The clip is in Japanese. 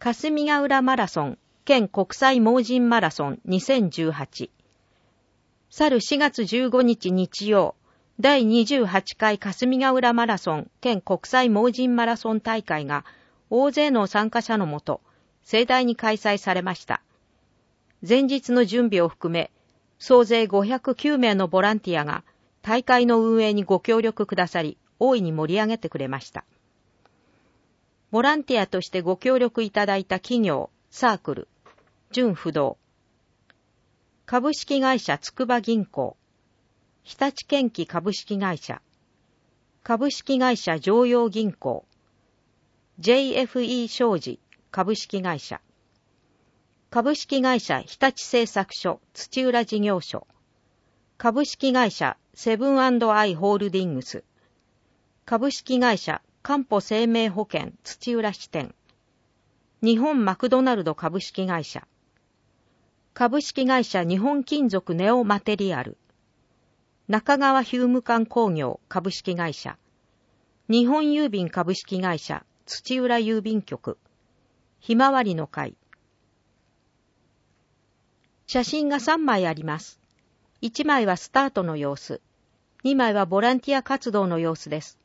霞ヶ浦マラソン県国際盲人マラソン2018。去る4月15日日曜、第28回霞ヶ浦マラソン県国際盲人マラソン大会が大勢の参加者のもと、盛大に開催されました。前日の準備を含め、総勢509名のボランティアが大会の運営にご協力くださり、大いに盛り上げてくれました。ボランティアとしてご協力いただいた企業、サークル、純不動、株式会社筑波銀行、日立建機株式会社、株式会社常陽銀行、JFE 商事株式会社、株式会社日立製作所土浦事業所、株式会社セブン&アイホールディングス、株式会社かんぽ生命保険土浦支店、日本マクドナルド株式会社、株式会社日本金属ネオマテリアル、中川ヒューム館工業株式会社、日本郵便株式会社土浦郵便局、ひまわりの会。写真が3枚あります。1枚はスタートの様子、2枚はボランティア活動の様子です。